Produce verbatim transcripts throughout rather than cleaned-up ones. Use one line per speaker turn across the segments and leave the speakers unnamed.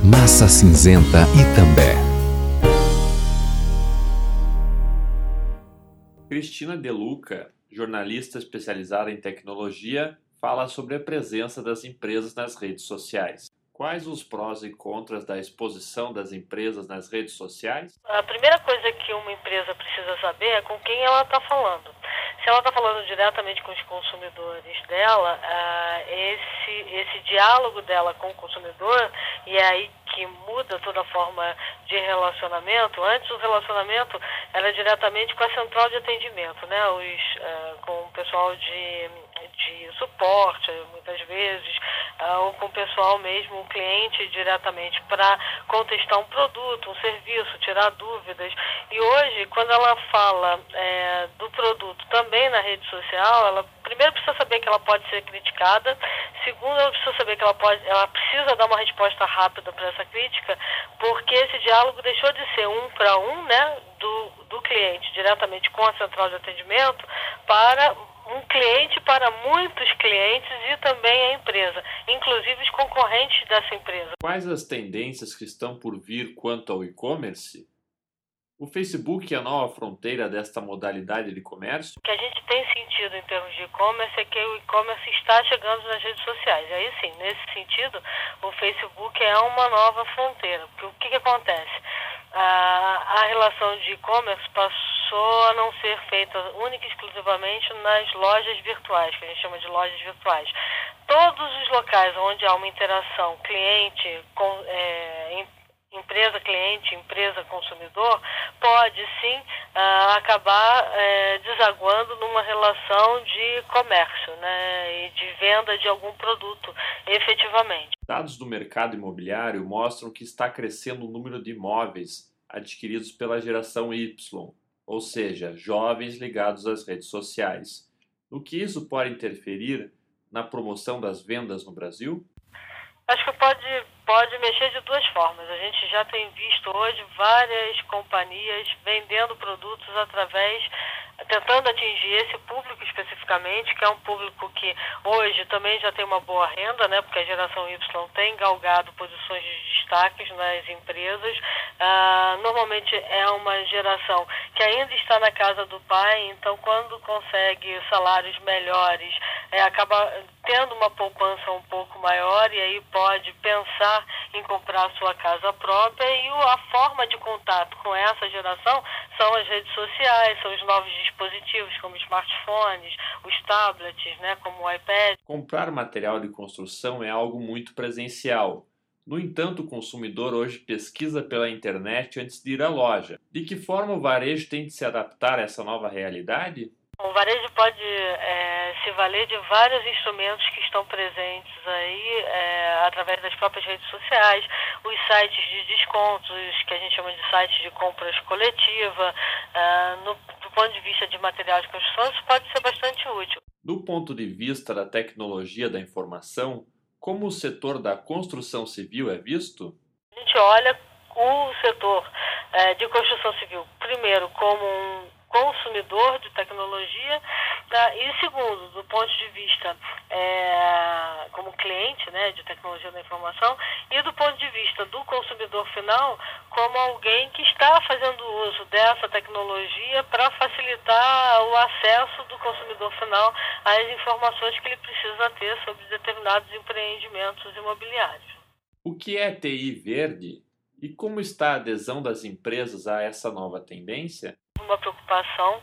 Massa Cinzenta Itambé.
Cristina De Luca, jornalista especializada em tecnologia, fala sobre a presença das empresas nas redes sociais. Quais os prós e contras da exposição das empresas nas redes sociais?
A primeira coisa que uma empresa precisa saber é com quem ela está falando. Se ela está falando diretamente com os consumidores dela, esse, esse diálogo dela com o consumidor, e é aí que muda toda a forma de relacionamento. Antes o relacionamento era diretamente com a central de atendimento, né? Os, com o pessoal de, de suporte, muitas vezes, ou com o pessoal mesmo, o cliente diretamente, para contestar um produto, um serviço, tirar dúvidas. E hoje, quando ela fala é, do produto também na rede social, ela primeiro precisa saber que ela pode ser criticada, segundo, ela precisa saber que ela, pode, ela precisa dar uma resposta rápida para essa crítica, porque esse diálogo deixou de ser um para um, né, do, do cliente diretamente com a central de atendimento para um cliente para muitos clientes e também a empresa, inclusive os concorrentes dessa empresa.
Quais as tendências que estão por vir quanto ao e-commerce? O Facebook é a nova fronteira desta modalidade de comércio?
O que a gente tem sentido em termos de e-commerce é que o e-commerce está chegando nas redes sociais. E aí sim, nesse sentido, o Facebook é uma nova fronteira. Porque o que, que acontece? A, a relação de e-commerce passou a não ser feita única e exclusivamente nas lojas virtuais, que a gente chama de lojas virtuais. Todos os locais onde há uma interação cliente com é, empresa-cliente, empresa-consumidor, pode sim uh, acabar uh, desaguando numa relação de comércio, né, e de venda de algum produto efetivamente.
Dados do mercado imobiliário mostram que está crescendo o número de imóveis adquiridos pela geração Y, ou seja, jovens ligados às redes sociais. No que isso pode interferir na promoção das vendas no Brasil?
Acho que pode, pode mexer de duas formas. A gente já tem visto hoje várias companhias vendendo produtos através, tentando atingir esse público especificamente, que é um público que hoje também já tem uma boa renda, né? Porque a geração Y tem galgado posições de destaques nas empresas. Ah, normalmente é uma geração que ainda está na casa do pai, então quando consegue salários melhores, é, acaba tendo uma poupança um pouco maior e aí pode pensar em comprar a sua casa própria, e a forma de contato com essa geração são as redes sociais, são os novos dispositivos como smartphones, os tablets, né, como o iPad.
Comprar material de construção é algo muito presencial. No entanto, o consumidor hoje pesquisa pela internet antes de ir à loja. De que forma o varejo tem de se adaptar a essa nova realidade?
O varejo pode é, se valer de vários instrumentos que estão presentes aí é, através das próprias redes sociais, os sites de descontos, que a gente chama de sites de compras coletiva. É, no, do ponto de vista de material de construção, isso pode ser bastante útil.
Do ponto de vista da tecnologia da informação, como o setor da construção civil é visto?
A gente olha o setor é, de construção civil, primeiro, como um consumidor de tecnologia, tá? E segundo, do ponto de vista é, como cliente, né, de tecnologia da informação, e do ponto de vista do consumidor final, como alguém que está fazendo uso dessa tecnologia para facilitar o acesso do consumidor final às informações que ele precisa ter sobre determinados empreendimentos imobiliários.
O que é T I verde e como está a adesão das empresas a essa nova tendência?
Uma preocupação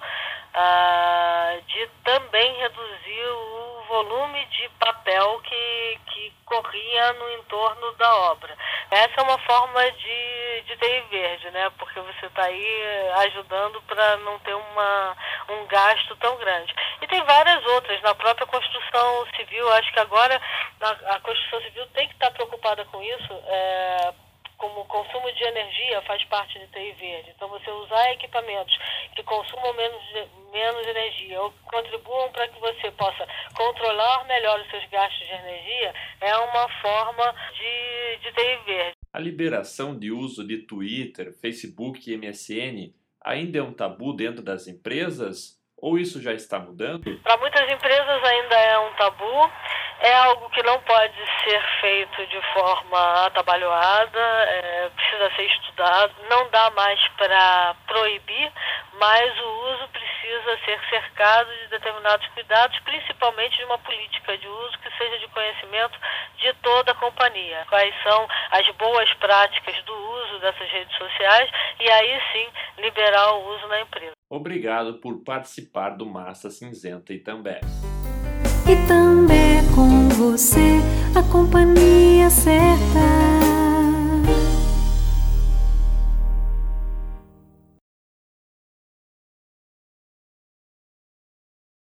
ah, de também reduzir o volume de papel que, que corria no entorno da obra. Essa é uma forma de, de T I verde, né? Porque você está aí ajudando para não ter uma, um gasto tão grande. E tem várias outras. Na própria construção civil, acho que agora a, a construção civil tem que estar preocupada com isso, é, como o consumo de energia faz parte de T I verde. Então, você usar equipamentos que consumam menos, menos energia ou contribuam para que você possa controlar melhor os seus gastos de energia é uma forma de, de T I verde.
A liberação de uso de Twitter, Facebook e M S N ainda é um tabu dentro das empresas Ou isso já está mudando?
Para muitas empresas ainda é um tabu, é algo que não pode ser feito de forma atabalhoada, é, precisa ser estudado, não dá mais para proibir, mas o uso precisa ser cercado de determinados cuidados, principalmente de uma política de uso que seja de conhecimento de toda a companhia. Quais são as boas práticas do uso dessas redes sociais e aí sim liberar o uso na empresa.
Obrigado por participar do Massa Cinzenta Itambé.
Itambé com você, a companhia certa.